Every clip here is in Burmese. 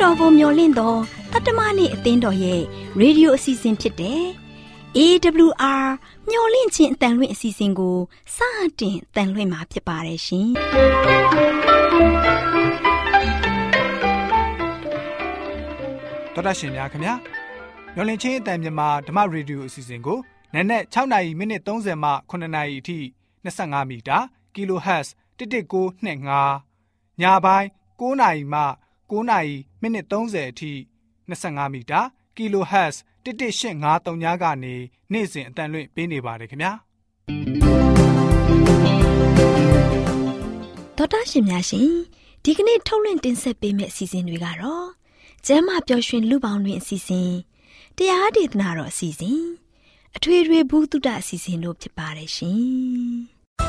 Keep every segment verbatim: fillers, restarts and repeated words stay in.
တော်ကိုမျှော်လင့်တော့တတ္တမနေ့အသင်းတော်ရဲ့ရေဒီယိုအစီအစဉ်ဖြစ်တဲ့ အေး ဒဘလျူ အာ မျှော်လင့်ခြင်းအတန်လွင့်အစီအစဉ်ကိုစတင်တန်လွင့်မှာဖြစ်ပါတယ်ရှင်။တော်တာရှင်များခင်ဗျာမျှော်လင့်ခြင်းအတန်မြန်မာဓမ္မရေဒီယိုအစီအစဉ်ကိုနက်နက်၆နာရီမိနစ်၃၀မှ၇နာရီအထိ၂၅မီတာ Kilohertz တစ်တစ်ကိုနှစ်ငါးညပိုင်း၉နာရီမှ၉နာရီမိနစ်၃၀အထိ၂၅မီတာ Kilohertz တစ်တစ်ရှစ်ငါးသုံးညကနေနေ့စဉ်အတန်လွင့်ပေးနေပါတယ်ခင်ဗျာတော်တာရှင်များရှင်ဒီကနေ့ထုတ်လွှင့်တင်ဆက်ပေးမယ့်အစီအစဉ်တွေကတော့ကျမ်းမာပျော်ရွှင်လူပေါင်းတွင်အစီအစဉ်တရားဒေသနာတော်အစီအစဉ်အထွေထွေဘုဒ္ဓအစီအစဉ်တို့ဖြစ်ပါတယ်ရှင်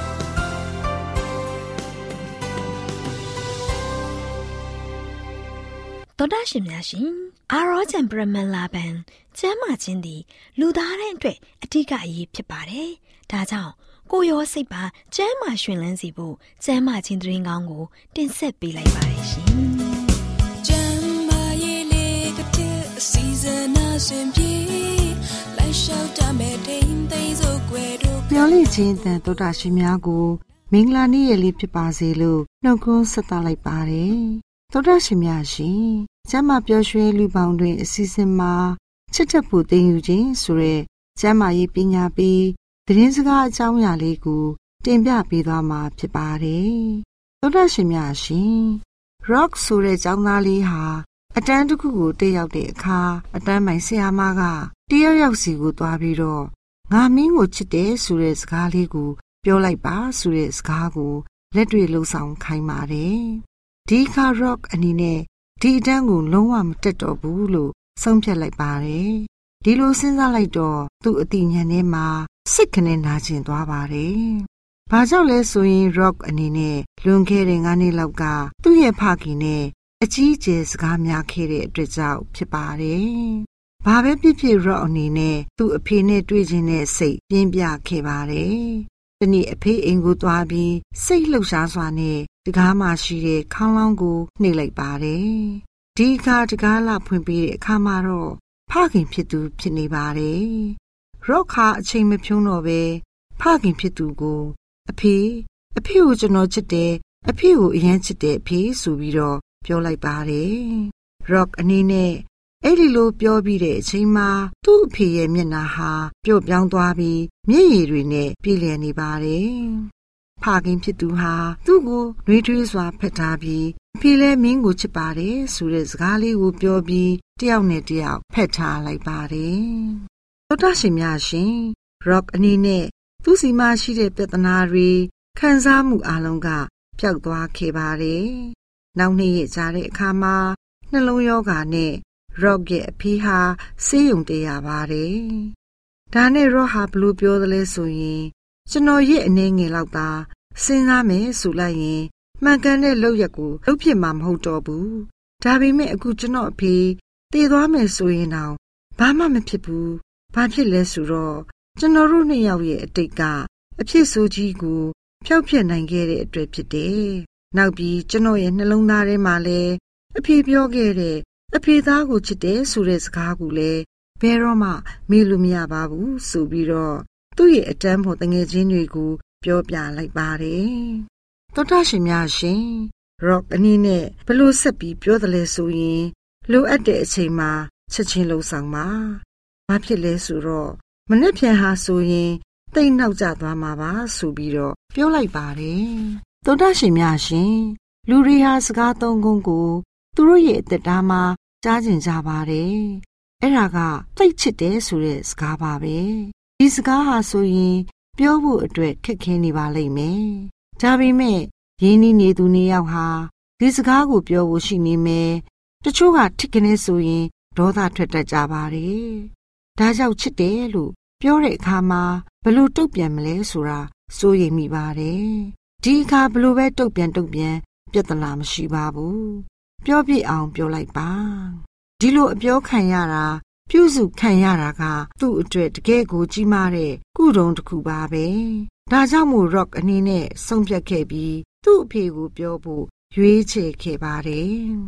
တော်တာရှင်များရှင်အာရောဂျန်ပရမန်လာဘန်ကျမ်းမာခြင်းသည်လူသားတိုင်းအတွက်အထူးအရေးဖြစ်ပါတယ်ဒါကြောင့်ကိုယ်ရောစိတ်ပါကျမ်းမာရှင်လန်းစီဖို့ကျမ်းမာခြင်းသတင်းကောင်းကိုတင်ဆက်ပေးလိုက်ပါတယ်ရှင်ကျမ်းမာရေးလေးကတဲ့အစီအစဉ်အစဉ်ပြေလိုက်လျှောက်တမဲ့တိမ်သိမ်းစို့ွယ်တို့မျော်လင့်ခြင်းတန်တော်တာရှင်များကိုမင်္ဂလာနေ့ရက်လေးဖြစ်ပါစေလို့နှုတ်ခွန်းဆက်သလိုက်ပါတယ်တော်တာရှင်များရှင်ကျမ်းမာပျော်ရွှင်လူပေါင်းတွင်အစီအစဉ်မှာချစ်တဲ့ဖို့တင်ယူခြင်းဆိုတဲ့ကျမ်းမာရေးပညာပေးသတင်းစကားအကြောင်းအရာလေးကိုတင်ပြပေးသွားမှာဖြစ်ပါတယ်တော်တာရှင်များရှင် Rock ဆိုတဲ့ကျောင်းသားလေးဟာအတန်းတစ်ခုကိုတက်ရောက်တဲ့အခါအတန်းပိုင်ဆရာမကတယောက်ယောက်စီကိုသွားပြီးတော့ငါမင်းကိုချစ်တယ်ဆိုတဲ့စကားလေးကိုပြောလိုက်ပါဆိုတဲ့စကားကိုလက်တွေ့လှုပ်ဆောင်ခိုင်းပါတယ်ဒီခါ Rock အနေနဲ့ဒီအတန်းကိုလုံးဝမတက်တော့ဘူးလို့ဆုံးဖြတ်လိုက်ပါတယ်ဒီလိုစဉ်းစားလိုက်တော့သူ့အသိဉာဏ်ထဲမှာစိတ်ကနေနာကျင်သွားပါတယ်ဘာကြောင့်လဲဆိုရင် Rock အနေနဲ့လွန်ခဲ့တဲ့ငါးနှစ်လောက်ကသူ့ရဲ့ဖခင်နဲ့အကြီးအကျယ်စကားများခဲ့တဲ့အတွက်ကြောင့်ဖြစ်ပါတယ်ဘာပဲဖြစ်ဖြစ် Rock အနေနဲ့သူ့အဖေနဲ့တွေ့ချင်တဲ့စိတ်ပြင်းပြခဲ့ပါတယ်တနေ့အဖေအိမ်ကိုသွားပြီးစိတ်လှုပ်ရှားစွာနဲ့တကားမှရှိတဲ့ခေါင်းလောင်းကိုနှိပ်လိုက်ပါတယ်ဒီအခါတကားလာဖွင့်ပေးတဲ့အခါမှာတော့ဖခင်ဖြစ်သူဖြစ်နေပါတယ်ရော့ခါအချိန်မဖြုံးတော့ပဲဖခင်ဖြစ်သူကိုအဖေအဖေကိုကျွန်တော်ချစ်တယ်အဖေကိုအရင်ချစ်တယ်အဖေဆိုပြီးတော့ပြောလိုက်ပါတယ်ရော့အနေနဲ့အဲ့ဒီလိုပြောပြီးတဲ့အချိန်မှာသူ့အဖေရဲ့မျက်နှာဟာပျော့ပြောင်းသွားပြီးမျက်ရည်တွေနဲ့ပြည့်လျက်နေပါတယ်ဖခင်ဖြစ်သူဟာသူ့ကိုနှွေးထွေးစွာဖက်ထားပြီးအဖေလည်းမင်းကိုချစ်ပါတယ်ဆိုတဲ့စကားလေးကိုပြောပြီးတယောက်နဲ့တယောက်ဖက်ထားလိုက်ပါတယ်တော်တာရှင်များရှင် Rock အနေနဲ့သူ့စီမှာရှိတဲ့ပြဿနာတွေခံစားမှုအလုံးကပျောက်သွားခဲ့ပါတယ်နောက်နေ့ရက်ကြာတဲ့အခါမှာနှလုံးရောဂါနဲ့ Rock ရဲ့အဖေဟာဆေးရုံတက်ရပါတယ်ဒါနဲ့ Rock ဟာဘလို့ပြောသလဲဆိုရင်ကျွန်တော်ရဲ့အနေငယ်လောက်သာစဉ်းစားမယ်ဆိုလိုက်ရင်မှန်ကန်တဲ့လုပ်ရက်ကိုလုပ်ဖြစ်မှာမဟုတ်တော့ဘူးဒါပေမဲ့အခုကျွန်တော်အဖေတည်သွားမယ်ဆိုရင်တော့ဘာမှမဖြစ်ဘူးဘာဖြစ်လဲဆိုတော့ကျွန်တော်တို့နှစ်ယောက်ရဲ့အတိတ်ကအဖြစ်ဆိုးကြီးကိုဖျောက်ဖျက်နိုင်ခဲ့တဲ့အတွက်ဖြစ်တယ်နောက်ပြီးကျွန်တော်ရဲ့နှလုံးသားထဲမှာလည်းအဖေပြောခဲ့တဲ့အဖေသားကိုချစ်တယ်ဆိုတဲ့စကားကိုလည်းဘယ်တော့မှမေ့လို့မရပါဘူးဆိုပြီးတော့သူ့ရဲ့အတန်းဖို့တငယ်ချင်းတွေကိုပြောပြလိုက်ပါတယ်တော်တာရှင်များရှင် Rock အနေနဲ့ဘလို့ဆက်ပြီးပြောတယ်လဲဆိုရင်လိုအပ်တဲ့အချိန်မှာချက်ချင်းလှုပ်ဆောင်ပါဘာဖြစ်လဲဆိုတော့မနေ့ပြန်ဟာဆိုရင်တိတ်နောက်ကျသွားမှာပါဆိုပြီးတော့ပြောလိုက်ပါတယ်တော်တာရှင်များရှင်လူတွေဟာစကားသုံးခုကိုသူတို့ရဲ့အသက်တာမှာကြားကျင်ကြပါတယ်အဲ့ဒါကတိတ်ချစ်တယ်ဆိုတဲ့စကားပါပဲဒီစကားဟာဆိုရင်ပြောဖို့အတွက်ခက်ခဲနေပါလိမ့်မယ်ဒါပေမဲ့ရင်းနှီးနေသူနေယောက်ဟာဒီစကားကိုပြောဖို့ရှိနေမယ်တချို့ကထစ်ကနေဆိုရင်ဒေါသထွက်တတ်ကြပါတယ်ဒါကြောင့်ချစ်တယ်လို့ပြောတဲ့အခါမှာဘယ်လိုတုံ့ပြန်မလဲဆိုတာစိုးရိမ်မိပါတယ်ဒီအခါဘယ်လိုပဲတုံ့ပြန်တုံ့ပြန်ပြဿနာမရှိပါဘူးပြောပြအောင်ပြောလိုက်ပါဒီလိုအပြောခံရတာပြုစုခံရတာကသူ့အတွက်တကယ်ကိုကြီးမားတဲ့ကုတုံတစ်ခုပါပဲဒါကြောင့်မို့ Rock အနေနဲ့ဆုံးဖြတ်ခဲ့ပြီးသူ့အဖေကိုပြောဖို့ရွေးချယ်ခဲ့ပါတယ်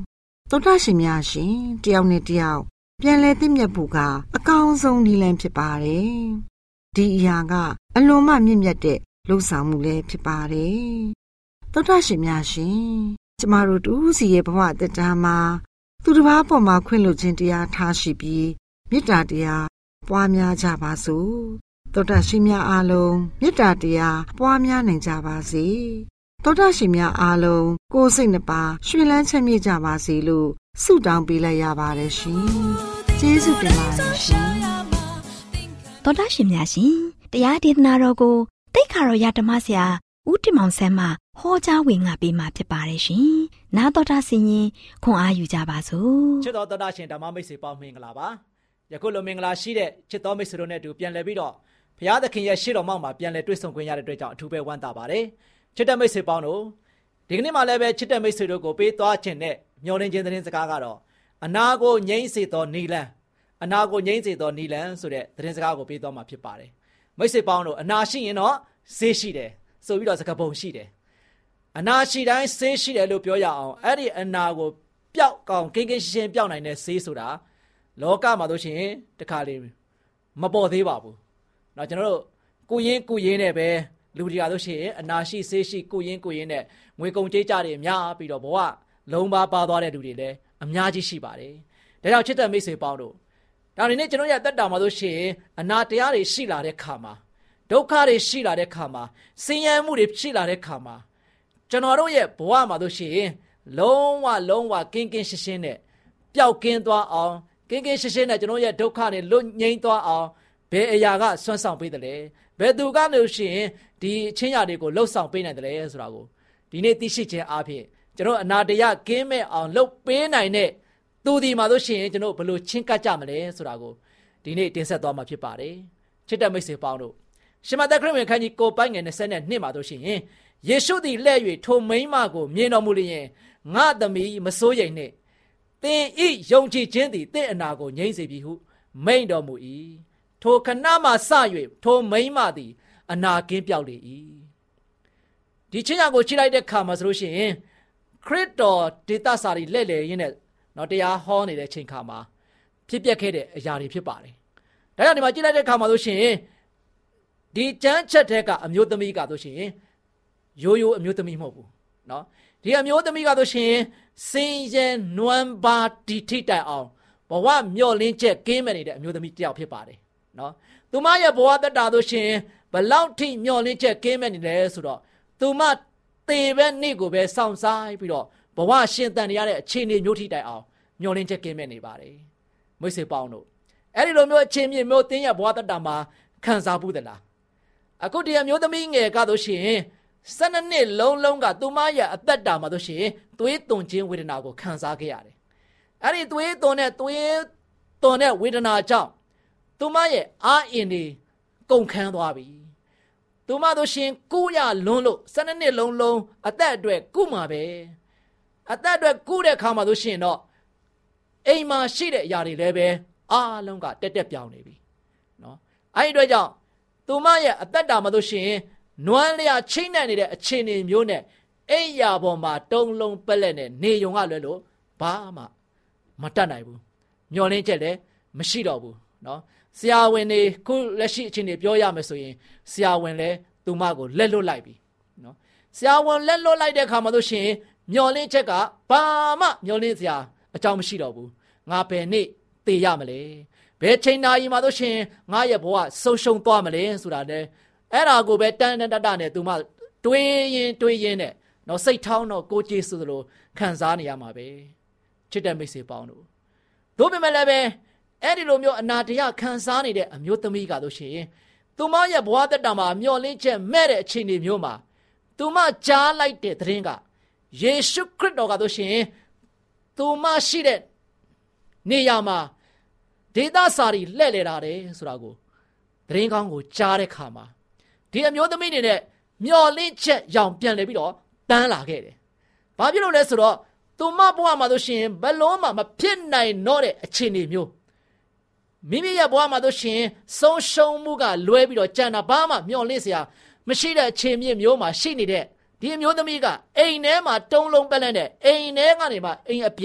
သောတာရှင်များရှင်တယောက်နဲ့တယောက်ပြန်လဲသိမြတ်ဖို့ကအကောင်းဆုံးနည်းလမ်းဖြစ်ပါတယ်ဒီအရာကအလွန်မှမြင့်မြတ်တဲ့လှုပ်ဆောင်မှုလည်းဖြစ်ပါတယ်သောတာရှင်များရှင်ကျမတို့တူးစီရဲ့ဘဝအသက်တာမှာသူတစ်ပါးပေါ်မှာခွင့်လွှတ်ခြင်းတရားထားရှိပြီးမေတ္တာတရားပွားများကြပါစို့သောတာရှင်များအားလုံးမေတ္တာတရားပွားများနိုင်ကြပါစေသောတာရှင်များအားလုံးကိုယ်စိတ်နှပါရွှင်လန်းချမ်းမြေ့ကြပါစေလို့ဆုတောင်းပေးလိုက်ရပါတယ်ရှင်ကျေးဇူးတင်ပါတယ်ရှင်သောတာရှင်များရှင်တရားဒေသနာတော်ကိုတိတ်ခါတော်ရဓမ္မဆရာဦးတင်မောင်ဆန်းမှဟောကြားဝင်ငါပေးมาဖြစ်ပါတယ်ရှင်နားတော်တာဆင်ရင်ခွန်အားယူကြပါစို့ချစ်တော်သောတာရှင်ဓမ္မမိတ်ဆွေပေါင်းမင်္ဂလာပါယခုလိုမင်္ဂလာရှိတဲ့ချစ်တော်မိတ်ဆွေတို့နဲ့အတူပြန်လည်ပြီးတော့ဘုရားသခင်ရဲ့ရှေ့တော်မှောက်မှာပြန်လည်တွေ့ဆုံခွင့်ရတဲ့အတွက်ကြောင့်အထူးပဲဝမ်းသာပါတယ်ချစ်တဲ့မိတ်ဆွေပေါင်းတို့ဒီကနေ့မှလည်းပဲချစ်တဲ့မိတ်ဆွေတို့ကိုပေးသွားခြင်းနဲ့မျှော်လင့်ခြင်းသတင်းစကားကတော့အနာကိုငြိမ်းစေသောနီလန်အနာကိုငြိမ်းစေသောနီလန်ဆိုတဲ့သတင်းစကားကိုပေးသွားမှာဖြစ်ပါတယ်မိတ်ဆွေပေါင်းတို့အနာရှိရင်တော့ဆေးရှိတယ်ဆိုပြီးတော့စကားပုံရှိတယ်အနာရှိတိုင်းဆေးရှိတယ်လို့ပြောရအောင်အဲ့ဒီအနာကိုပျောက်ကောင်ကင်းကင်းရှင်းရှင်းပျောက်နိုင်တဲ့ဆေးဆိုတာလောကမှာတို့ရှင်တခါလေမပေါ်သေးပါဘူးเนาะကျွန်တော်တို့ကိုရင်းကိုရင်းနဲ့ပဲလူတွေကတို့ရှင်အနာရှိဆေးရှိကိုရင်းကိုရင်းနဲ့ငွေကုန်ကြေးကြတွေအများပြီးတော့ဘဝလုံးပါပါသွားတဲ့လူတွေလည်းအများကြီးရှိပါတယ်ဒါကြောင့်ချစ်တဲ့မိတ်ဆွေပေါင်းတို့ဒါနေနဲ့ကျွန်တော်ရဲ့တက်တာမှာတို့ရှင်အနာတရားတွေရှိလာတဲ့ခါမှာဒုက္ခတွေရှိလာတဲ့ခါမှာဆင်းရဲမှုတွေရှိလာတဲ့ခါမှာကျွန်တော်တို့ရဲ့ဘဝမှာတို့ရှင်လုံးဝလုံးဝကင်းကင်းရှင်းရှင်းနဲ့ပျောက်ကင်းသွားအောင်ကင်းကင်းရှင်းရှင်းနဲ့ကျွန်တော်ရဲ့ဒုက္ခတွေလွတ်ငြိမ်းသွားအောင်ဘယ်အရာကဆွမ်းဆောင်ပေးတယ်လဲဘယ်သူကလို့ရှိရင်ဒီအချင်းရာတွေကိုလှုပ်ဆောင်ပေးနိုင်တယ်လဲဆိုတာကိုဒီနေ့သိရှိခြင်းအပြင်ကျွန်တော်အနာတရားကင်းမဲ့အောင်လှုပ်ပေးနိုင်တဲ့သူဒီမှာလို့ရှိရင်ကျွန်တော်ဘယ်လိုချင်းကပ်ကြမလဲဆိုတာကိုဒီနေ့တင်ဆက်သွားမှာဖြစ်ပါတယ်ချစ်တဲ့မိတ်ဆွေပေါင်းတို့ရှမသက်ခရစ်ဝင်ခန်းကြီးကိုပိုင်းငယ်နှစ်မှာတို့ရှိရင်ယေရှုသည်လှည့်၍ထိုမိန်းမကိုမြင်တော်မူလျင်ငါသမီးမစိုးရိမ်နှင့်သင်ဤယုံကြည်ခြင်းသည်သင်အနာကိုငြိမ်းစေပြီဟုမိန့်တော်မူ၏ထိုခဏမှစ၍ထိုမိန်းမသည်အနာကင်းပြောက်လေ၏ဒီချင်းရကိုချိလိုက်တဲ့ခါမှာဆိုလို့ရှိရင်ခရစ်တော်ဒေသစာရီလက်လေရင်းနဲ့တော့တရားဟောနေတဲ့ချိန်ခါမှာဖြစ်ပျက်ခဲ့တဲ့အရာတွေဖြစ်ပါတယ်ဒါကြောင့်ဒီမှာကြည့်လိုက်တဲ့ခါမှာဆိုရှင်ဒီကြမ်းချက်တဲ့ကအမျိုးသမီးကဆိုရှင်ရိုးရိုးအမျိုးသမီးမဟုတ်ဘူးเนาะဒီအမျိုးသမီးကဆိုရှင်စင်ရဲနွမ်းပါဒီထိတိုင်အောင်ဘဝမျော့လင်းချက်ကင်းမဲ့နေတဲ့အမျိုးသမီးတစ်ယောက်ဖြစ်ပါတယ်เนาะသူမရဲ့ဘဝတက်တာဆိုရှင်ဘလောက်ထိမျော့လင်းချက်ကင်းမဲ့နေလဲဆိုတော့သူမတေပဲနေ့ကိုပဲစောင့်စားပြီးတော့ဘဝရှင်သန်နေရတဲ့အခြေအနေမျိုးထိတိုင်အောင်မျော့လင်းချက်ကင်းမဲ့နေပါတယ်မိတ်ဆွေပေါင်းတို့အဲ့ဒီလိုမျိုးအခြေအနေမျိုးတင်းရဲ့ဘဝတက်တာမှာခံစားဘူးသလားအခုဒီအမျိုးသမီးငယ်ကတော့ရှင်ဆယ်နှစ်လုံးလုံးကသူမရဲ့အသက်တာမှာတို့ရှင်သွေးသွန်ခြင်းဝေဒနာကိုခံစားခဲ့ရတယ်အဲ့ဒီသွေးသွန်တဲ့သွေးသွန်တဲ့ဝေဒနာကြောင့်သူမရဲ့အားအင်တွေကုန်ခန်းသွားပြီသူမတို့ရှင်ကုရလွန်းလို့ဆယ်နှစ်လုံးလုံးအသက်အတွက်ကုမှာပဲအသက်အတွက်ကုတဲ့ခါမှာတို့ရှင်တော့အိမ်မှာရှိတဲ့အရာတွေလည်းပဲအားလုံးကတက်တက်ပြောင်းနေပြီနော်အဲ့ဒီအတွက်ကြောင့်သူမရဲ့အသက်တာမှာတို့ရှင်နွမ်းလျာချိတ်နှံနေတဲ့အခြေအနေမျိုးနဲ့အိယာပေါ်မှာတုံးလုံးပက်လက်နဲ့နေုံကလွဲလို့ဘာမှမတတ်နိုင်ဘူးမျောလင်းချက်လည်းမရှိတော့ဘူးเนาะဆရာဝန်တွေခုလက်ရှိအခြေအနေပြောရမယ်ဆိုရင်ဆရာဝန်လည်းသူမကိုလက်လွတ်လိုက်ပြီเนาะဆရာဝန်လက်လွတ်လိုက်တဲ့အခါမှာတို့ရှင်မျောလင်းချက်ကဘာမှမျောလင်းစရာအကြောင်းမရှိတော့ဘူးငါဘယ်နေ့သေရမလဲဘယ်ချိန်နာရီမှာတို့ရှင်ငါရဲ့ဘဝဆုံးရှုံးသွားမလဲဆိုတာလေအဲ့ဒါကိုပဲတန်တန်တတနဲ့သူမတွေးရင်တွေးရင်နဲ့တော့စိတ်ထောင်းတော့ကိုကျေးဆိုသလိုခံစားနေရမှာပဲချစ်တဲ့မိတ်ဆွေပေါင်းတို့တို့ပေမဲ့လည်းပဲအဲ့ဒီလိုမျိုးအနာတရားခံစားနေတဲ့အမျိုးသမီးကတို့ရှင်သူမရဲ့ဘဝတက်တာမှာမျောလင်းချက်မဲ့တဲ့အခြေအနေမျိုးမှာသူမကြားလိုက်တဲ့သတင်းကယေရှုခရစ်တော်ကတို့ရှင်သူမရှိတဲ့နေရာမှာဒေသစာရီလှည့်လေတာတယ်ဆိုတာကိုသတင်းကောင်းကိုကြားတဲ့ခါမှာဒီအမျိုးသမီးတွေနဲ့မျောလင့်ချက်ရောင်ပြန်လဲပြီးတော့တန်းလာခဲ့တယ်။ဘာဖြစ်လို့လဲဆိုတော့သူမဘဝမှာဆိုရှင်ဘလုံးမှမဖြစ်နိုင်တော့တဲ့အခြေအနေမျိုးမိမိရဲ့ဘဝမှာဆိုရှင်ဆုံးရှုံးမှုကလွဲပြီးတော့ကြံတာဘာမှမျောလင့်စရာမရှိတဲ့အခြေအနေမျိုးမှာရှိနေတဲ့ဒီအမျိုးသမီးကအိမ်ထဲမှာတုံးလုံးပက်လက်နဲ့အိမ်ထဲကနေမှအိမ်အပြင်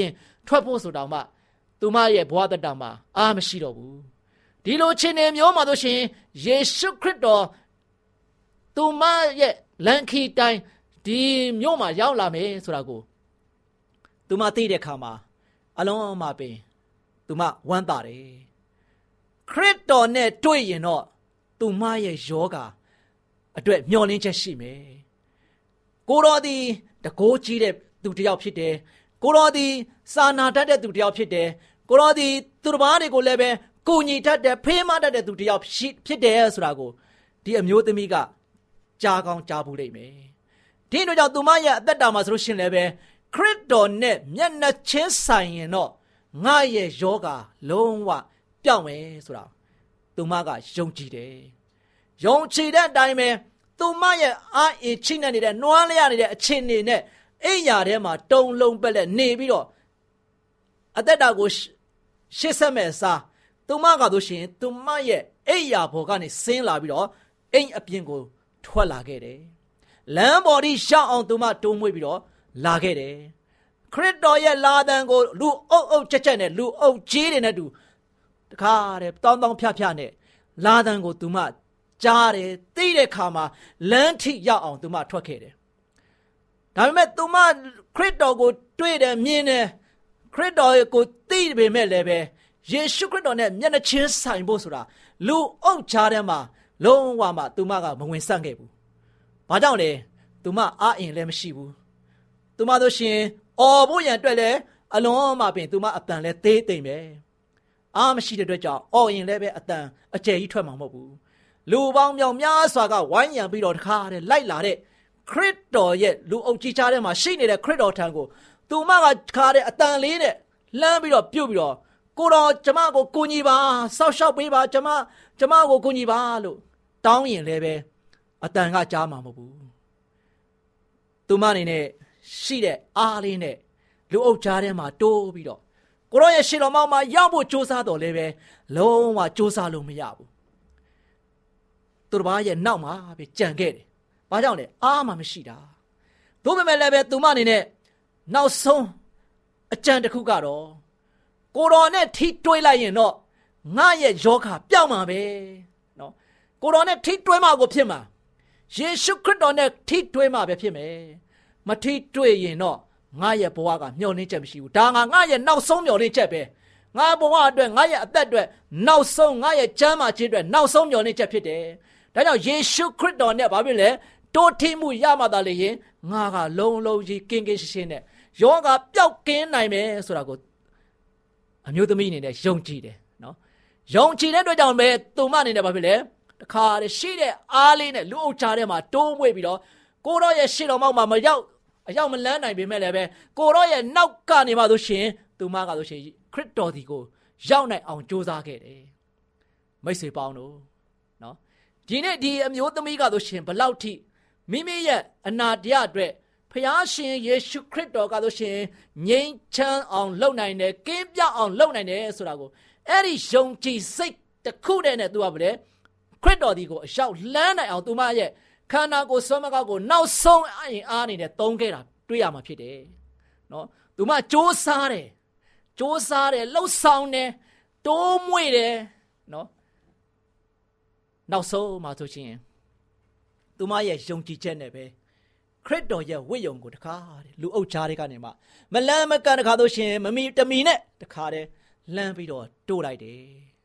ထွက်ဖို့ဆိုတော့မှသူမရဲ့ဘဝတတမှာအားမရှိတော့ဘူးဒီလိုချင်းနေမျိုးမှာဆိုရှင်ယေရှုခရစ်တော်သူမရဲ့လန်ခီတိုင်းဒီမျိုးမှာရောက်လာမယ်ဆိုတာကိုသူမသိတဲ့အခါမှာအလုံးမပင်သူမဝမ်းသာတယ်ခရစ်တော်နဲ့တွေ့ရင်တော့သူမရဲ့ယောဂအတွက်မျှော်လင့်ချက်ရှိမယ်ကိုတော်ဒီတကိုးကြီးတဲ့သူတစ်ယောက်ဖြစ်တယ်ကိုတော်ဒီစာနာတတ်တဲ့သူတစ်ယောက်ဖြစ်တယ်ကိုတော်ဒီသူတစ်ပါးတွေကိုလည်းပဲကိုညီတတ်တဲ့ဖေးမတတ်တဲ့သူတစ်ယောက်ဖြစ်တယ်ဆိုတာကိုဒီအမျိုးသမီးကကြားကောင်းကြားဘူးလိမ့်မယ်ဒီတို့ကြောင့်သူမရဲ့အသက်တာမှာဆိုလို့ရှိရင်လည်းပဲခရစ်တော်နဲ့မျက်နှာချင်းဆိုင်ရင်တော့ငါရဲ့ယောဂလုံးဝပြောင်းမယ်ဆိုတာသူမကယုံကြည်တယ်ယုံကြည်တဲ့အတိုင်းပဲသူမရဲ့အားအင်ချိနဲ့နေတဲ့နွားလျရနေတဲ့အခြေအနေနဲ့အိယာထဲမှာတုံလုံးပက်လက်နေပြီးတော့အသက်တာကိုရှစ်ဆက်မဲ့စားသူမကတို့ရှင်သူမရဲ့အိယာဘော်ကနေဆင်းလာပြီးတော့အိမ်အပြင်ကိုထွက်လာခဲ့တယ်လမ်းပေါ်ထိရှောင်းအောင်သူမတိုးမွေ့ပြီးတော့လာခဲ့တယ်ခရစ်တော်ရဲ့လာတန်ကိုလူအုပ်အုပ်ချက်ချက်နဲ့လူအုပ်ကြီးတွေနဲ့တူတခါတည်းတောင်းတောင်းဖြဖြနဲ့လာတန်ကိုသူမကြားတယ်သိတဲ့ခါမှာလမ်းထိရောက်အောင်သူမထွက်ခဲ့တယ်ဒါပေမဲ့သူမခရစ်တော်ကိုတွေ့တယ်မြင်တယ်ခရစ်တော်ကိုသိပေမဲ့လည်းပဲယေရှုခရစ်တော်နဲ့မျက်နှာချင်းဆိုင်ဖို့ဆိုတာလူအုပ်ကြားထဲမှာလုံးဝမှသူမကမဝင်ဆန့်ခဲ့ဘူးဘာကြောင့်လဲသူမအားအင်လည်းမရှိဘူးသူမတို့ရှင်အော်ဖို့ရန်အတွက်လည်းအလုံးမပင်သူမအတန်လည်းသေးသိမ့်ပဲအားမရှိတဲ့အတွက်ကြောင့်အော်ရင်လည်းပဲအတန်အကျယ်ကြီးထွက်မှာမဟုတ်ဘူးလူပေါင်းမြောက်များစွာကဝိုင်းရံပြီးတော့တခါတည်းလိုက်လာတဲ့ခရစ်တော်ရဲ့လူအုပ်ကြီးချားထဲမှာရှိနေတဲ့ခရစ်တော်ထံကိုသူမကခါတဲ့အတန်လေးနဲ့လှမ်းပြီးတော့ပြုတ်ပြီးတော့ကိုတော်ကျမကိုကူညီပါဆောက်ရှောက်ပေးပါကျမကျမကိုကူညီပါလို့တောင်းရင်လည်းပဲအတန်ကကြားမှာမဟုတ်ဘူးသူမအနေနဲ့ရှိတဲ့အားလေးနဲ့လူအုပ်ချားထဲမှာတိုးပြီးတော့ကိုတော်ရဲ့ရှင်တော်မောင်မှာရောက်ဖို့ကြိုးစားတော်လည်းပဲလုံးဝကြိုးစားလို့မရဘူးသူတစ်ပါးရဲ့နောက်မှာပဲကြံခဲ့တယ်။ဘာကြောင့်လဲအားမှမရှိတာ။သို့ပေမဲ့လည်းပဲသူမအနေနဲ့နောက်ဆုံးအကြံတစ်ခုကတော့ကိုတော်နဲ့ထိတွေးလိုက်ရင်တော့ငါရဲ့ယောဂပျောက်မှာပဲ။နော်။ကိုတော်နဲ့ထိတွေးမှကိုဖြစ်မှာ။ယေရှုခရစ်တော်နဲ့ထိတွေးမှပဲဖြစ်မယ်။မထိတွေးရင်တော့ငါရဲ့ဘဝကမျှော်လင့်ချက်မရှိဘူး။ဒါငါငါရဲ့နောက်ဆုံးမျှော်လင့်ချက်ပဲ။ငါဘဝအတွက်ငါရဲ့အသက်အတွက်နောက်ဆုံးငါရဲ့ကျမ်းမာခြင်းအတွက်နောက်ဆုံးမျှော်လင့်ချက်ဖြစ်တယ်။ဒါကြောင့်ယေရှုခရစ်တော်နဲ့ဘာဖြစ်လဲတိုးထိမှုရမှသာလေရင်ငါကလုံးလုံးကြီးကင်းကင်းရှင်းရှင်းနဲ့ယောဂပျောက်ကင်းနိုင်မယ်ဆိုတာကိုအမျိုးသမီးအနေနဲ့ယုံကြည်တယ်နော်ယုံကြည်တဲ့အတွက်ကြောင့်ပဲသူမအနေနဲ့ဘာဖြစ်လဲတခါတည်းရှိတဲ့အားလေးနဲ့လူအုပ်ချားထဲမှာတိုးမွေ့ပြီးတော့ကိုတော်ရဲ့ရှေ့တော်မောက်မှာမရောက်အရောက်မလန်းနိုင်ပေမဲ့လည်းပဲကိုတော်ရဲ့နောက်ကနေမှဆိုရှင်သူမကဆိုရှင်ခရစ်တော်ဒီကိုရောက်နိုင်အောင်ကြိုးစားခဲ့တယ်မိတ်ဆွေပေါင်းတို့နော်ဒီနေ့ဒီအမျိုးသမီးကဆိုရှင်ဘလောက်ထိမိမိရဲ့အနာတရားအတွက်ဖျားရှင်ယေရှုခရစ်တော်ကဆိုရှင်ငြိမ်းချမ်းအောင်လုပ်နိုင်တယ်ကင်းပြအောင်လုပ်နိုင်တယ်ဆိုတာကိုအဲ့ဒီယုံကြည်စိတ်တစ်ခုတည်းနဲ့သူကဗလဲခရစ်တော်ဒီကိုအရောက်လန်းနိုင်အောင်သူမရဲ့ခန္ဓာကိုယ်ဆွမ်းမကောက်ကိုနောက်ဆုံးအရင်အားနေနဲ့သုံးခဲ့တာတွေ့ရမှာဖြစ်တယ်နော်သူမစ조사တယ်စ조사တယ်လှုပ်ဆောင်တယ်တိုးမွေ့တယ်နော်နောက်ဆုံးမှာဆိုရှင်သူမရဲ့ယုံကြည်ချက်နဲ့ပဲခရစ်တော်ရဲ့ဝိယုံကိုတခါတဲ့လူအုပ်ချားတွေကနေမှမလန်းမကန်တခါဆိုရှင်မမီတမီနဲ့တခါတဲ့လှမ်းပြီးတော့တိုးလိုက်တယ်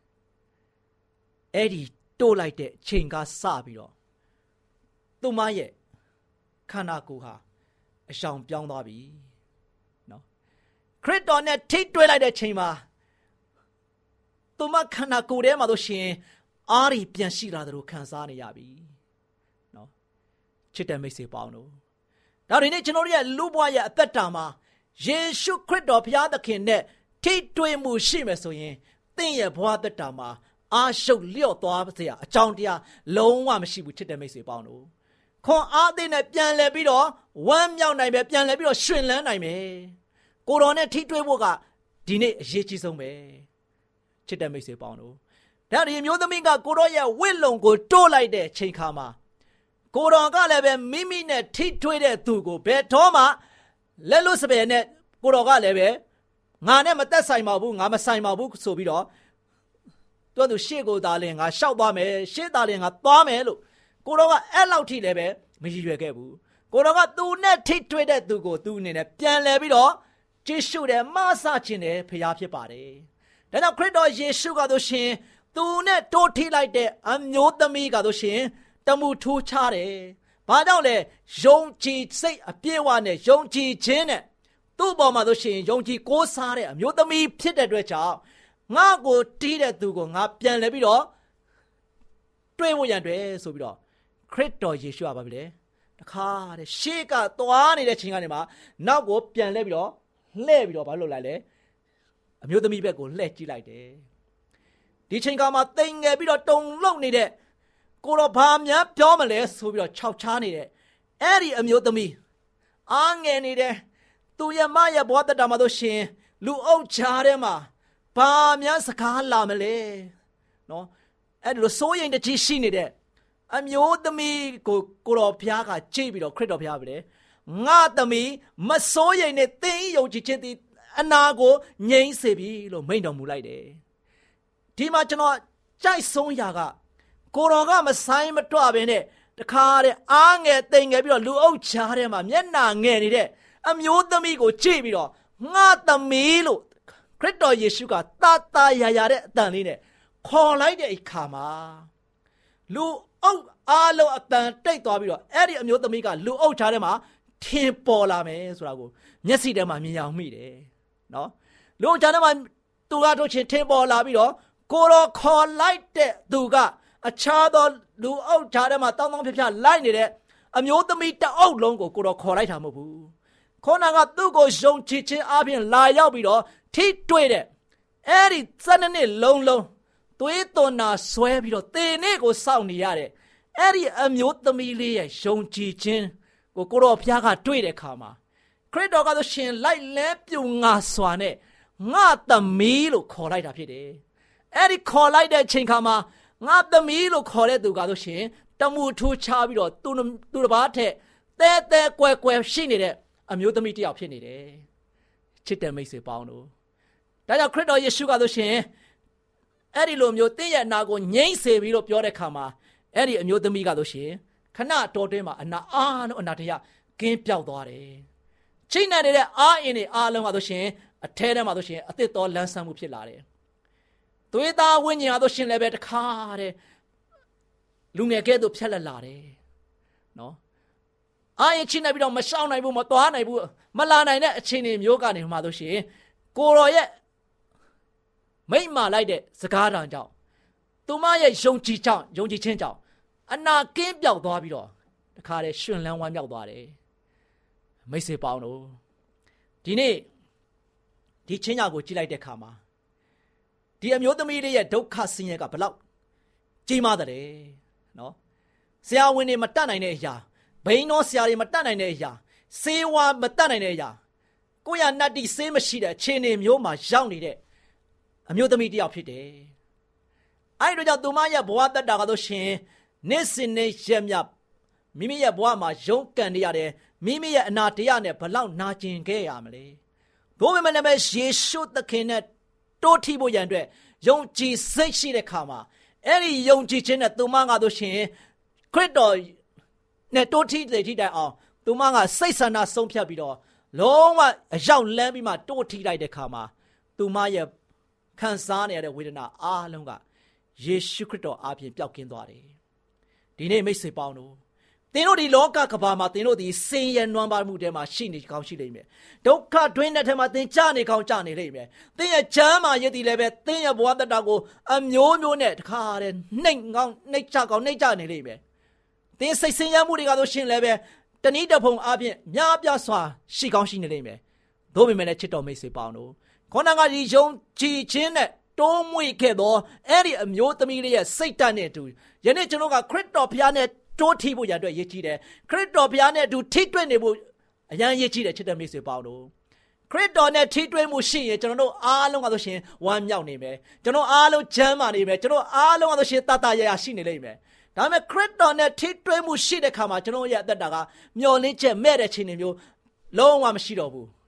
အဲ့ဒီတိုးလိုက်တဲ့ချိန်ကစပြီးတော့သူမရဲ့ခန္ဓာကိုယ်ဟာအရှောင်ပြောင်းသွားပြီနော်ခရစ်တော်နဲ့ထိတွေ့လိုက်တဲ့ချိန်မှာသူမခန္ဓာကိုယ်ထဲမှာဆိုရှင်အားရီပြန်ရှိလာတယ်လို့ခံစားနေရပြီနော်ချစ်တဲ့မိတ်ဆွေပေါင်းတို့ဒါတွေနဲ့ကျွန်တော်တို့ရဲ့လူ့ဘဝရဲ့အသက်တာမှာယေရှုခရစ်တော်ဘုရားသခင်နဲ့ထိတွေ့မှုရှိမယ်ဆိုရင်သင်ရဲ့ဘဝသက်တာမှာအားရှုပ်လျော့သွားပါစေအကြောင်းတရားလုံးဝမရှိဘူးချစ်တဲ့မိတ်ဆွေပေါင်းတို့ခွန်အားသစ်နဲ့ပြန်လည်ပြီးတော့ဝမ်းမြောက်နိုင်မယ်ပြန်လည်ပြီးတော့ရှင်လန်းနိုင်မယ်ကိုတော်နဲ့ထိတွေ့ဖို့ကဒီနေ့အရေးကြီးဆုံးပဲချစ်တဲ့မိတ်ဆွေပေါင်းတို့ဒါဒီမျိုးသမီးကကိုတော်ရဲ့ဝိလုံကိုတိုးလိုက်တဲ့ချိန်ခါမှာကိုတော်ကလည်းပဲမိမိနဲ့ထိထွေးတဲ့သူကိုဘယ်တော့မှလက်လွတ်စပယ်နဲ့ကိုတော်ကလည်းပဲငါနဲ့မသက်ဆိုင်ပါဘူးငါမဆိုင်ပါဘူးဆိုပြီးတော့သူတို့ရှေ့ကိုသားလင်ငါရှောက်သွားမယ်ရှေ့သားလင်ငါသွားမယ်လို့ကိုတော်ကအဲ့လောက်ထိလည်းပဲမရည်ရွယ်ခဲ့ဘူးကိုတော်ကသူနဲ့ထိတွေ့တဲ့သူကိုသူအနေနဲ့ပြန်လဲပြီးတော့ယေရှုတဲ့မဆခြင်းတဲ့ဖခင်ဖြစ်ပါတယ်ဒါကြောင့်ခရစ်တော်ယေရှုကတို့ရှင်သူနဲ့တိုးထိလိုက်တဲ့အမျိုးသမီးကတို့ရှင်တမှုထူးခြားတယ်ဘာကြောင့်လဲယုံကြည်စိတ်အပြည့်အဝနဲ့ယုံကြည်ခြင်းနဲ့သူ့ပေါ်မှာတို့ရှင်ယုံကြည်ကိုးစားတဲ့အမျိုးသမီးဖြစ်တဲ့အတွက်ကြောင့်ငါ့ကိုတီးတဲ့သူကိုငါပြန်လဲပြီးတော့တွေ့ဖို့ရန်တွေ့ဆိုပြီးတော့ခရစ်တော်ယေရှုကပါပြီလေတခါတဲ့ရှေ့ကသွားနေတဲ့ချိန်ကနေမှနောက်ကိုပြန်လဲပြီးတော့လှည့်ပြီးတော့ဘာလို့လိုက်လဲအမျိုးသမီးဘက်ကိုလှည့်ကြည့်လိုက်တယ်ဒီချိန်ကမှတိမ်ငယ်ပြီးတော့တုံလုံနေတဲ့ကိုတော့ဘာများပြောမလဲဆိုပြီးတော့ခြောက်ချားနေတဲ့အဲ့ဒီအမျိုးသမီးအားငယ်နေတဲ့သူရမရဲ့ဘဝတတမှာတို့ရှင်လူအုပ်ချားထဲမှာဘာများစကားလာမလဲနော်အဲ့ဒီလိုစိုးရိမ်တကြီးရှိနေတဲ့အမျိုးသမီးကိုကိုတော်ဘုရားကကြည့်ပြီးတော့ခရစ်တော်ဘုရားပဲလေငါသမီးမစိုးရိမ်နဲ့သင်ယုံကြည်ခြင်းသည်အနာကိုငြိမ်းစေပြီလို့မိန့်တော်မူလိုက်တယ်ဒီမှာကျွန်တော်ကြိုက်ဆုံးရာကကိုတော်ကမဆိုင်မတွပဲနဲ့တခါတဲ့အားငယ်တိမ်ငယ်ပြီးတော့လူအုပ်ချားထဲမှာမျက်နှာငယ်နေတဲ့အမျိုးသမီးကိုကြည့်ပြီးတော့ငါသမီးလို့ခရစ်တော်ယေရှုကတာတာယာယာတဲ့အတန်လေးနဲ့ခေါ်လိုက်တဲ့အခါမှာလူအုပ်အားလုံးအတန်တိတ်သွားပြီးတော့အဲ့ဒီအမျိုးသမီးကလူအုပ်ချားထဲမှာထင်ပေါ်လာမယ်ဆိုတာကိုမျက်စိထဲမှာမြင်ရမိတယ်နော်လူအုပ်ချားထဲမှာသူကတို့ချင်းထင်ပေါ်လာပြီးတော့ကိုတော်ခေါ်လိုက်တဲ့သူကအခြားသောလူအုပ်ချားထဲမှာတောင်းတောင်းဖြဖြလိုက်နေတဲ့အမျိုးသမီးတအုပ်လုံးကိုကိုတော်ခေါ်လိုက်တာမဟုတ်ဘူးခေါနာကသူ့ကိုယုံကြည်ခြင်းအပြင်လာရောက်ပြီးတော့ထိတွေ့တဲ့အဲ့ဒီစနစ်လုံးလုံးသွေးသွန်နာဆွဲပြီးတော့တေနေကိုစောင့်နေရတဲ့အဲ့ဒီအမျိုးသမီးလေးရဲ့ယုံကြည်ခြင်းကိုကိုတော်ဘုရားကတွေ့တဲ့အခါမှာခရစ်တော်ကဆိုရှင်လိုက်လဲပြုံငါစွာနဲ့ငါသမီးလို့ခေါ်လိုက်တာဖြစ်တယ်အဲ့ဒီခေါ်လိုက်တဲ့အချိန်ခါမှာငါသမီးလို့ခေါ်တဲ့သူကဆိုရှင်တမှုထူးခြားပြီးတော့သူသူတစ်ပါးထက်တဲတဲကွယ်ကွယ်ရှိနေတဲ့အမျိုးသမီးတစ်ယောက်ဖြစ်နေတယ်ချစ်တဲ့မိတ်ဆွေပေါင်းတို့ဒါကြောင့်ခရစ်တော်ယေရှုကဆိုရှင်အဲ့ဒီလိုမျိုးတင်းရဲ့အနာကိုငြိမ့်စေပြီးလို့ပြောတဲ့ခါမှာအဲ့ဒီအမျိုးသမီးကဆိုရှင်ခဏတော်တွင်းမှာအနာအားလုံးအနာတရကင်းပြောက်သွားတယ်ချိနေနေတဲ့အားအင်းတွေအားလုံးကဆိုရှင်အထဲထဲမှာဆိုရှင်အသစ်တော်လန်းဆန်းမှုဖြစ်လာတယ်သွေးသားဝိညာဉ်အားဆိုရှင်လည်းပဲတခါတဲ့လူငယ်ကဲ့သို့ဖြက်လက်လာတယ်နော်အားရင်ချိနေပြီးတော့မရှောင်နိုင်ဘူးမသွားနိုင်ဘူးမလာနိုင်တဲ့အခြေအနေမျိုးကနေမှဆိုရှင်ကိုတော်ရဲ့မိတ်မာလိုက်တဲ့စကားတံကြောင့်သူမရဲ့ယုံကြည်ကြောင့်ယုံကြည်ခြင်းကြောင့်အနာကင်းပြောက်သွားပြီးတော့တခါတည်းရှင်လန်းဝမ်းမြောက်သွားတယ်မိတ်ဆွေပေါင်းတို့ဒီနေ့ဒီချင်းညာကိုကြည့်လိုက်တဲ့အခါမှာဒီအမျိုးသမီးလေးရဲ့ဒုက္ခဆင်းရဲကဘလောက်ကြီးမားတယ်နော်ဆရာဝန်တွေမတတ်နိုင်တဲ့အရာဘိန်းတော်ဆရာတွေမတတ်နိုင်တဲ့အရာဆေးဝါးမတတ်နိုင်တဲ့အရာကိုရနတ်တိဆေးမရှိတဲ့အခြေအနေမျိုးမှာရောက်နေတဲ့အမျိုးသမီးတစ်ယောက်ဖြစ်တယ်အဲ့ဒီတော့ကြောင့်သူမရဲ့ဘဝတက်တာကတော့ရှင်နေ့စဉ်နေ့ရက်မြမိမိရဲ့ဘဝမှာရုန်းကန်နေရတယ်မိမိရဲ့အနာတရားနဲ့ဘလောက်နာကျင်ခဲ့ရမလဲဘိုးမမလည်းပဲယေရှုသခင်နဲ့တိုးထီဖို့ရန်အတွက်ယုံကြည်စိတ်ရှိတဲ့ခါမှာအဲ့ဒီယုံကြည်ခြင်းနဲ့သူမကတော့ရှင်ခရစ်တော်နဲ့တိုးထီတဲ့ထိတိုင်အောင်သူမကစိတ်ဆန္ဒဆုံးဖြတ်ပြီးတော့လုံးဝအရောက်လန်းပြီးမှတိုးထီလိုက်တဲ့ခါမှာသူမရဲ့ခံစားနေရတဲ့ဝေဒနာအားလုံးကယေရှုခရစ်တော်အားဖြင့်ပျောက်ကင်းသွားတယ်ဒီနေ့မိတ်ဆွေပေါင်းတို့သင်တို့ဒီလောကကဘာမှာသင်တို့ဒီဆင်းရဲနွမ်းပါမှုထဲမှာရှိနေကောင်းရှိလိမ့်မယ်ဒုက္ခတွင်းတဲ့ထဲမှာသင်ကြနေကောင်းကြနေလိမ့်မယ်သင်ရဲ့ချမ်းမာရည်တည်လည်းပဲသင်ရဲ့ဘဝတတကိုအမျိုးမျိုးနဲ့တခါတည်းနှိမ်ကောင်းနှိမ်ချကောင်းနှိမ်ချနေလိမ့်မယ်သင်စိတ်ဆင်းရဲမှုတွေကတော့ရှင်လည်းပဲတနည်းတစ်ဖုံအားဖြင့်များပြားစွာရှိကောင်းရှိနေလိမ့်မယ်သို့ပေမဲ့လည်းချစ်တော်မိတ်ဆွေပေါင်းတို့ခေါနာကဒီယုံကြည်ခြင်းနဲ့တိုးမွေခဲ့သောအဲ့ဒီအမျိုးသမီးလေးရဲ့စိတ်ဓာတ်နဲ့အတူယနေ့ကျွန်တော်ကခရစ်တော်ဘုရားနဲ့တိုးထီဖို့ရတဲ့ရည်ကြီးတယ်ခရစ်တော်ဘုရားနဲ့အတူထိတွေ့နေဖို့အရန်ရည်ကြီးတယ်ချစ်တဲ့မိတ်ဆွေပေါင်းတို့ခရစ်တော်နဲ့ထိတွေ့မှုရှိရင်ကျွန်တော်တို့အားလုံးကဆိုရှင်ဝမ်းမြောက်နေမယ်ကျွန်တော်အားလုံးချမ်းသာနေမယ်ကျွန်တော်အားလုံးကဆိုရှင်တတရရရှိနေလိမ့်မယ်ဒါပေမဲ့ခရစ်တော်နဲ့ထိတွေ့မှုရှိတဲ့ခါမှာကျွန်တော်ရဲ့အသက်တာကမျောလင်းချက်မဲ့တဲ့ချိန်တွေမျိုးလုံးဝမရှိတော့ဘူး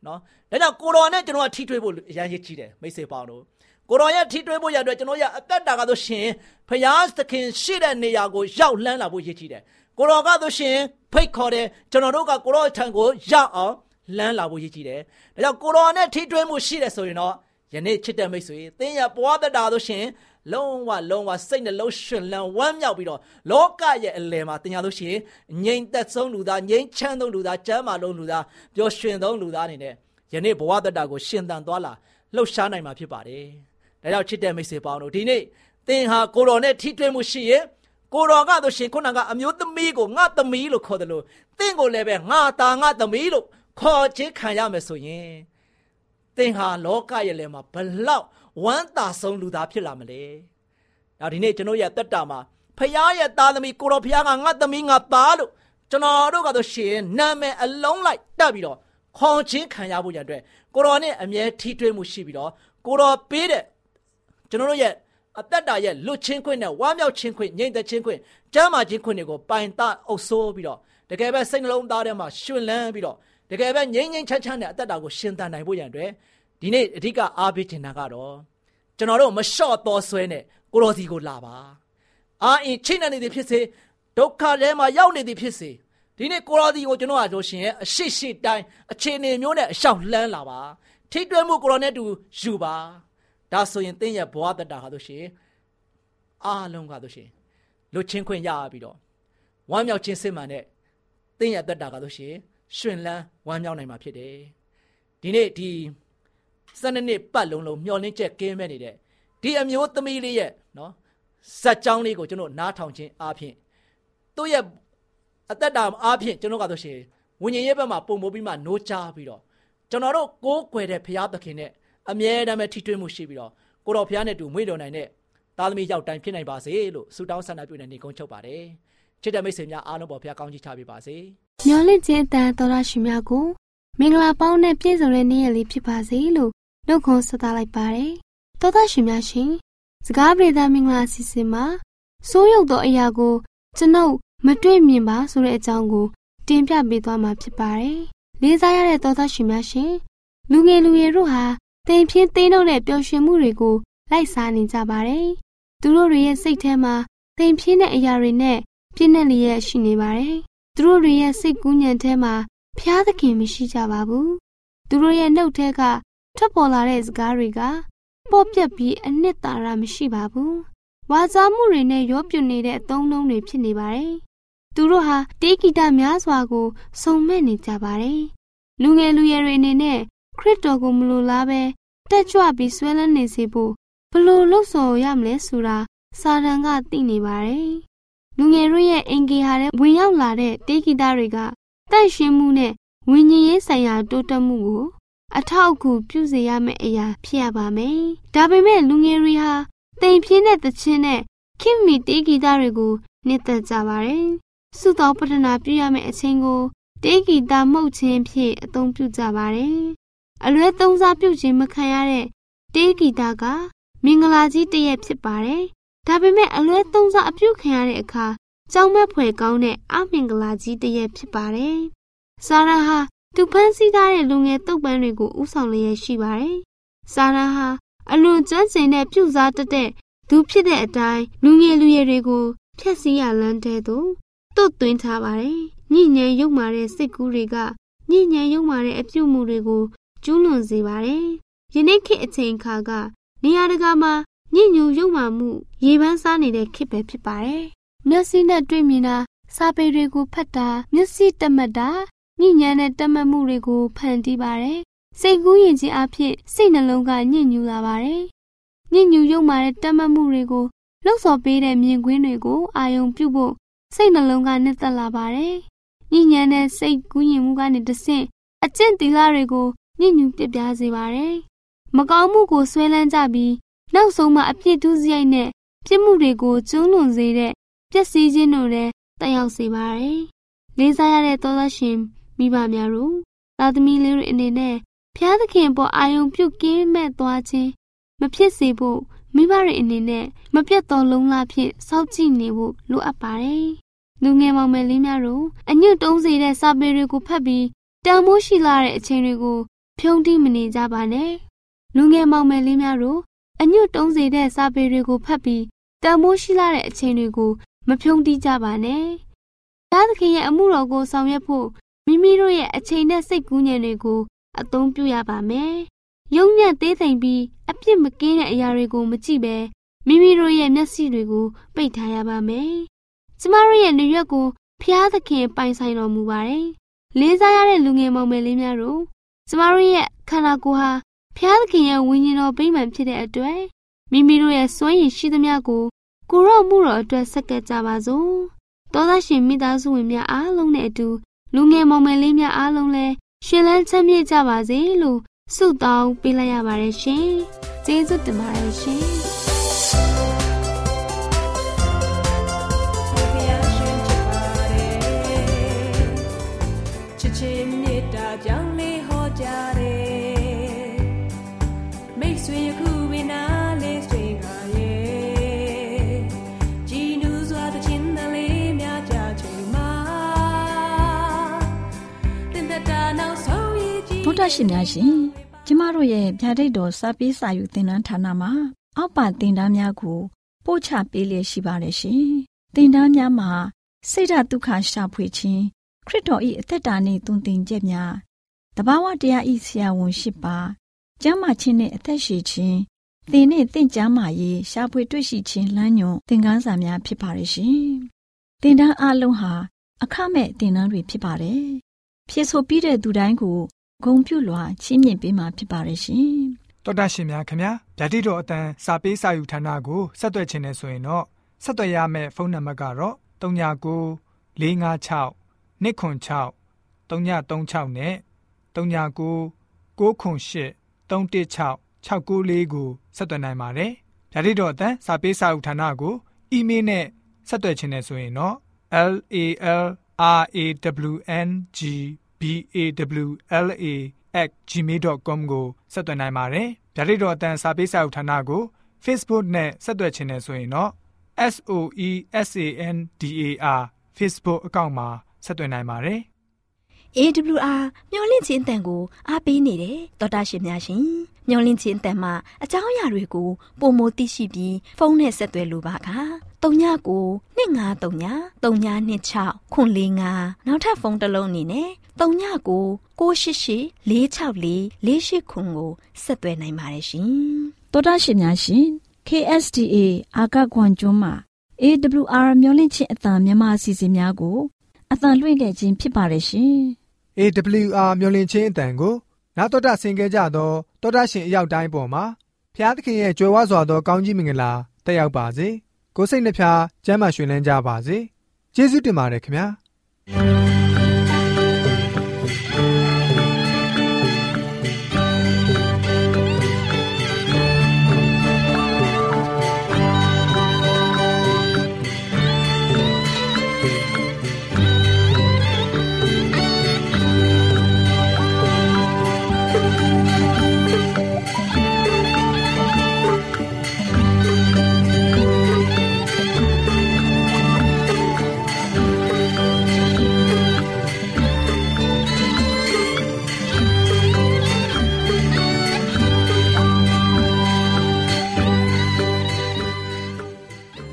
နော်ဒါကြောင့်ကိုတော်နဲ့ကျွန်တော်ကထိတွေ့ဖို့အရန်ရည်ကြီးတယ်မိတ်ဆွေပေါင်းတို့ကိုတော်ရဲ့ထိတွေ့ဖို့ရတဲ့ကျွန်တော်ရအသက်တာကဆိုရှင်ဖျားသခင်ရှိတဲ့နေရာကိုရောက်လှမ်းလာဖို့ရည်ကြီးတယ်ကိုတော်ကဆိုရှင်ဖိတ်ခေါ်တယ်ကျွန်တော်တို့ကကိုတော်ထံကိုရောက်အောင်လမ်းလာဖို့ရည်ကြီးတယ်ဒါကြောင့်ကိုတော်နဲ့ထိတွေ့မှုရှိတယ်ဆိုရင်တော့ယနေ့ချစ်တဲ့မိတ်ဆွေသင်ရဘဝသက်တာဆိုရှင်လုံးဝလုံးဝစိတ်နှလုံးရှင်လန်းဝမ်းမြောက်ပြီးတော့လောကရဲ့အလယ်မှာတင်ရလို့ရှိရင်ငြိမ်သက်ဆုံးလူသားငြိမ်ချမ်းဆုံးလူသားကျမ်းမာလုံးလူသားပျော်ရွှင်ဆုံးလူသားအနေနဲ့ယနေ့ဘဝသက်တာကိုရှင်သန်သွားလာလှုပ်ရှားနိုင်မှာဖြစ်ပါတယ်။ဒါကြောင့်ချစ်တဲ့မိတ်ဆွေပေါင်းတို့ဒီနေ့သင်ဟာကိုတော်နဲ့ထိတွေ့မှုရှိရင်ကိုတော်ကဆိုရှင်ခုနကအမျိုးသမီးကိုငါသမီးလို့ခေါ်တယ်လို့သင်ကိုလည်းပဲငါသားငါသမီးလို့ခေါ်ခြင်းခံရမယ်ဆိုရင်သင်ဟာလောကရဲ့လယ်မှာဘလောက်ဝမ်းသာဆုံးလူသားဖြစ်လာမလဲ။ဒါဒီနေ့ကျွန်တော်ရဲ့တက်တာမှာဖခင်ရဲ့သားသမီးကိုတော်ဖခင်ကငါသမီးငါသားလို့ကျွန်တော်တို့ကတော့ရှင်နာမည်အလုံးလိုက်တက်ပြီးတော့ခေါ်ခြင်းခံရဖို့ရတဲ့ကိုတော်နဲ့အမြဲထိတွေ့မှုရှိပြီးတော့ကိုတော်ပေးတဲ့ကျွန်တော်တို့ရဲ့အသက်တာရဲ့လွတ်ချင်းခွင့်နဲ့ဝမ်းမြောက်ခြင်းခွင့်ငြိမ်သက်ခြင်းခွင့်ကျမ်းမာခြင်းခွင့်တွေကိုပိုင်တအုပ်စိုးပြီးတော့တကယ်ပဲစိတ်နှလုံးသားထဲမှာရှင်လန်းပြီးတော့တကယ်ပဲငြိမ်ငြိမ်ချမ်းချမ်းနဲ့အသက်တာကိုရှင်သန်နိုင်ဖို့ရတဲ့ဒီနေ့အဓိကအားပေးခြင်းကတော့ကျွန်တော်တို့မလျှော့တော်ဆွဲနဲ့ကိုတော်စီကိုလာပါအာအင်းချိနေနေသည်ဖြစ်စေဒုက္ခထဲမှာရောက်နေသည်ဖြစ်စေဒီနေ့ကိုတော်စီကိုကျွန်တော်အားဆိုရှင်အရှိရှိတိုင်းအခြေအနေမျိုးနဲ့အလျှောက်လှမ်းလာပါထိတွေ့မှုကိုတော်နဲ့တူယူပါဒါဆိုရင်သင်ရဲ့ဘဝတတာဟာဆိုရှင်အားလုံးကဆိုရှင်လွတ်ချင်းခွင့်ရပြီးတော့ဝမ်းမြောက်ခြင်းစစ်မှန်တဲ့သင်ရဲ့တတာကဆိုရှင်ရှင်လန်းဝမ်းမြောက်နိုင်မှာဖြစ်တယ်ဒီနေ့ဒီစနေနေ့ပတ်လုံးလုံးမျောလင်းချက်ကင်းမဲ့နေတဲ့ဒီအမျိုးသမီးလေးရဲ့နော်ဇက်ကြောင်းလေးကိုကျွန်တော်နားထောင်ခြင်းအားဖြင့်သူ့ရဲ့အသက်တာအားဖြင့်ကျွန်တော်ကဆိုရှင်ဝိညာဉ်ရေးဘက်မှာပုံမိုးပြီးမှနိုးချပြီးတော့ကျွန်တော်တို့ကိုးကွယ်တဲ့ဘုရားသခင်နဲ့အမြဲတမ်းပဲထိတွေ့မှုရှိပြီးတော့ကိုတော်ဘုရားနဲ့တူမွေးတော်နိုင်တဲ့သားသမီးရောက်တိုင်းဖြစ်နိုင်ပါစေလို့ဆုတောင်းဆန္ဒပြုနေနေကုန်းချုပ်ပါတယ်ချစ်တဲ့မိတ်ဆွေများအားလုံးပေါ်ဘုရားကောင်းချီးချပေးပါစေညော်လင့်ခြင်းတန်တော်ရရှိများကိုမင်္ဂလာပေါင်းနဲ့ပြည့်စုံတဲ့နေ့ရက်လေးဖြစ်ပါစေလို့နှုတ်ခွန်းဆက်သလိုက်ပါတယ်တော်တော်ရှင်များရှင်စကားပြေသာမင်္ဂလာစီစဉ်မှာစိုးရုပ်သောအရာကိုကျွန်ုပ်မတွေ့မြင်ပါဆိုတဲ့အကြောင်းကိုတင်ပြပေးသွားမှာဖြစ်ပါတယ်လေးစားရတဲ့တော်တော်ရှင်များရှင်လူငယ်လူရွယ်တို့ဟာတိမ်ပြင်းသိမ်းတော့တဲ့ပျော်ရွှင်မှုတွေကိုလိုက်စားနေကြပါတယ်သူတို့တွေရဲ့စိတ်ထဲမှာတိမ်ပြင်းတဲ့အရာတွေနဲ့ပြည့်နေလျက်ရှိနေပါတယ်သူတို့တွေရဲ့စိတ်ကူးညံထဲမှာဖျားသခင်မရှိကြပါဘူးသူတို့ရဲ့နှုတ်ထဲကထွက်ပေါ်လာတဲ့စကားတွေကပေါ်ပြက်ပြီးအနှစ်သာရမရှိပါဘူးဝါစာမှုတွေနဲ့ရောပြနေတဲ့အသုံးနှုန်းတွေဖြစ်နေပါတယ်သူတို့ဟာတေးဂီတများစွာကိုစုံမဲ့နေကြပါတယ်လူငယ်လူရွယ်တွေအနေနဲ့ခရစ်တော်ကိုမလိုလားပဲတက်ကြွပြီးဆွဲလန်းနေစေဖို့ဘလို့လှုပ်ဆော်ရမလဲဆိုတာစာတန်ကသိနေပါတယ်လူငယ်တို့ရဲ့အင်ဂေဟာတဲ့ဝင်ရောက်လာတဲ့တေးဂီတတွေကတန့်ရှင်းမှုနဲ့ဝိညာဉ်ရေးဆိုင်ရာတိုးတက်မှုကိုအထောက်အကူပြုစေရမယ့်အရာဖြစ်ရပါမယ်။ဒါပေမဲ့လူငယ်တွေဟာတိမ်ပြင်းတဲ့သချင်းနဲ့ခင်မီတေးဂီတတွေကိုနှစ်သက်ကြပါတယ်။စုတော်ပတနာပြုရမယ့်အချိန်ကိုတေးဂီတမှုတ်ခြင်းဖြင့်အသုံးပြုကြပါတယ်။အလွဲသုံးစားပြုခြင်းမခံရတဲ့တေးဂီတကမင်္ဂလာကြီးတစ်ရက်ဖြစ်ပါတယ်။ဒါပေမဲ့အလွဲသုံးစားအပြုခံရတဲ့အခါကြောင်မက်ဖွယ်ကောင်းတဲ့အမင်္ဂလာကြီးတစ်ရက်ဖြစ်ပါတယ်။စာရဟာသူဖန်ဆီးထားတဲ့လူငယ်တုပ်ပန်းတွေကိုဥဆောင်လျက်ရှိပါတယ်။စာရဟာအလွန်ကျွမ်းကျင်တဲ့ပြုစားတတ်တဲ့သူဖြစ်တဲ့အတိုင်းလူငယ်လူရွယ်တွေကိုဖျက်ဆီးရလမ်းတဲ့သို့တွတ်သွင်းထားပါတယ်။ညဉ့်ဉန်းရုပ်မာတဲ့စိတ်ကူးတွေကညဉ့်ဉန်းရုပ်မာတဲ့အပြုမှုတွေကိုကျူးလွန်စေပါတယ်။ယနေ့ခေတ်အချိန်အခါကနေရာတကာမှာညဉ့်ညူရုပ်မာမှုရေပန်းစားနေတဲ့ခေတ်ပဲဖြစ်ပါတယ်။မျက်စိနဲ့တွေ့မြင်တာစာပေတွေကိုဖတ်တာမျက်စိတမတ်တာညဉ့်ဉန်းတဲ့တမတ်မှုတွေကိုဖန်တီးပါတယ်။စိတ်ကူးယဉ်ခြင်းအဖြစ်စိတ်နှလုံးကညဉ့်ညူလာပါတယ်။ညဉ့်ညူရုပ်မာတဲ့တမတ်မှုတွေကိုလှုပ်ဆော်ပေးတဲ့မြင်ကွင်းတွေကိုအာယုံပြုဖို့စိတ်နှလုံးကနှစ်သက်လာပါတယ်။ညဉ့်ဉန်းတဲ့စိတ်ကူးယဉ်မှုကနေတဆင့်အကျင့်သီလတွေကိုညဉ့်ညူပြပြစေပါတယ်။မကောင်းမှုကိုဆွဲလန်းကြပြီးနောက်ဆုံးမှာအပြစ်ဒုစရိုက်နဲ့ပြစ်မှုတွေကိုကျူးလွန်စေတဲ့ပျက်စီးခြင်းတို့လည်းတက်ရောက်စေပါတယ်။လေးစားရတဲ့သောသားရှင်မိဘများတို့သားသမီးလေးတွေအနေနဲ့ဖျားသခင်ပေါ်အာယုံပြုကင်းမဲ့သွားခြင်းမဖြစ်စေဖို့မိဘတွေအနေနဲ့မပြတ်သောလုံးလားဖြင့်စောင့်ကြည့်နေဖို့လိုအပ်ပါတယ်။လူငယ်မောင်မယ်လေးများတို့အညွတ်တုံးစေတဲ့စာပေတွေကိုဖတ်ပြီးတန်မိုးရှိလာတဲ့အချိန်တွေကိုဖဖြုံးတိမနေကြပါနဲ့လူငယ်မောင်မယ်လေးများတို့အညွတ်တုံးစေတဲ့စာပေတွေကိုဖတ်ပြီးတန်မိုးရှိလာတဲ့အချိန်တွေကိုမဖြုံးတိကြပါနဲ့ဘုရားသခင်ရဲ့အမှုတော်ကိုဆောင်ရွက်ဖို့မိမိတို့ရဲ့အချိန်နဲ့စိတ်ကူးညံတွေကိုအသုံးပြုရပါမယ်ယုံညံ့သေးသိမ်ပြီးအပြစ်မကင်းတဲ့အရာတွေကိုမကြည့်ပဲမိမိတို့ရဲ့မျက်စိတွေကိုပိတ်ထားရပါမယ်ကျမတို့ရဲ့နေရွက်ကိုဘုရားသခင်ပိုင်ဆိုင်တော်မူပါတယ်လေးစားရတဲ့လူငယ်မောင်မယ်လေးများတို့ကျမတို့ရဲ့ခန္ဓာကိုယ်ဟာဘုရားသခင်ရဲ့ဝိညာဉ်တော်ဗိမာန်ဖြစ်တဲ့အတွက်မိမိတို့ရဲ့စွမ်းရည်ရှိသမျှကိုကိုရော့မှုတော်အတွက်ဆက်ကပ်ကြပါစို့သောသားရှင်မိသားစုဝင်များအားလုံးနဲ့အတူလူငယ်မောင်မယ်လေးများအားလုံးလည်းရှင်လန်းချမ်းမြေ့ကြပါစေလို့ဆုတောင်းပေးလိုက်ရပါတယ်ရှင်ကျေးဇူးတင်ပါတယ်ရှင်ကြောင့်လေးဟောကြတယ်မိတ်ဆွေခုဝိနာလေးဆွေကရဲ့ကြည်နူးစွာတဲ့ချင်းတလေးများကြချိန်မှာတင်တဲ့တာနောက်ဆုံးရည်ကြည်ဗုဒ္ဓရှင်များရှင်ကျမတို့ရဲ့ဗျာဒိတ်တော်စာပေးစာယူသင်တန်းဌာနမှာအောက်ပါသင်တန်းများကိုပို့ချပေးလျက်ရှိပါတယ်ရှင်သင်တန်းများမှာစိတ်ဓာတ်ဒုက္ခရှာဖွေခြင်းခရစ်တော်၏အသက်တာနှင့်သွန်သင်ချက်များတဘာဝတရားဤဆရာဝန်ရှိပါကျမ်းမာခြင်းနှင့်အသက်ရှည်ခြင်းသင်နှင့်သင်ကျမ်းမာရေးရှားဖွေတွေ့ရှိခြင်းလမ်းညွန်သင်ခန်းစာများဖြစ်ပါရဲ့ရှင်သင်တန်းအလုံးဟာအခမဲ့သင်တန်းတွေဖြစ်ပါတယ်ဖြစ်ဆိုပြီးတဲ့သူတိုင်းကိုဂုဏ်ပြုလွှာချီးမြှင့်ပေးမှာဖြစ်ပါရဲ့ရှင်တော်တာရှင်များခင်ဗျာဗျာဒိတ်တော်အတန်းစာပေးစာယူဌာနကိုဆက်သွယ်ခြင်းနဲ့ဆိုရင်တော့ဆက်သွယ်ရမယ့်ဖုန်းနံပါတ်ကတော့၃၉၉လေး၅၆နှစ်ခွန်၆၃ည၃၆နဲ့၃ည၉၉ခွန်၈၃၁၆၆၉လေးကိုဆက်သွင်းနိုင်ပါတယ်။ဗျာဒိတ်တော်အတန်းစာပေးစာဥထာဏာကိုအီးမေးလ်နဲ့ဆက်သွယ်ခြင်းနဲ့ဆိုရင်တော့ l a l r a w n g b a w l a at gmail dot com ကိုဆက်သွင်းနိုင်ပါတယ်။ဗျာဒိတ်တော်အတန်းစာပေးစာဥထာဏာကို Facebook နဲ့ဆက်သွယ်ခြင်းနဲ့ဆိုရင်တော့ S O E S A N D A R Facebook အကောင့်မှာဆက်သွင်းနိုင်ပါတယ်။ A W R မျော်လင့်ခြင်းအတန်ကိုအားပေးနေတယ်တော်တာရှင်များရှင်မျော်လင့်ခြင်းအတန်မှာအကြောင်းအရာတွေကိုပုံမသိရှိပြီးဖုန်းနဲ့ဆက်သွယ်လိုပါက၃ညကို၂၅၃ည၃ည၂၆ခွန်၄၅နောက်ထပ်ဖုန်းတစ်လုံးအနေနဲ့၃ညကို၉၈၈၄၆၄၄၈ခွန်ကိုဆက်သွယ်နိုင်ပါတယ်ရှင်တော်တာရှင်များရှင် K S D A အာကခွန်ကျွန်းမှာ A W R မျော်လင့်ခြင်းအတန်မြန်မာအစီအစဉ်များကိုအတန်လွှင့်ခဲ့ခြင်းဖြစ်ပါတယ်ရှင်။ A W R မျော်လင့်ခြင်းအတန်ကိုနာတော်တာဆင် ခဲ့ကြသောတောတာရှင်အယောက်တိုင်းပေါ်မှာဖျားသခင်ရဲ့ကြွယ်ဝစွာသောကောင်းကြီးမင်္ဂလာတက်ရောက်ပါစေ။ကိုယ်စိတ်နှဖျားကျမ်းမာရွှင်လန်းကြပါစေ။ကျေးဇူးတင်ပါတယ်ခင်ဗျာ။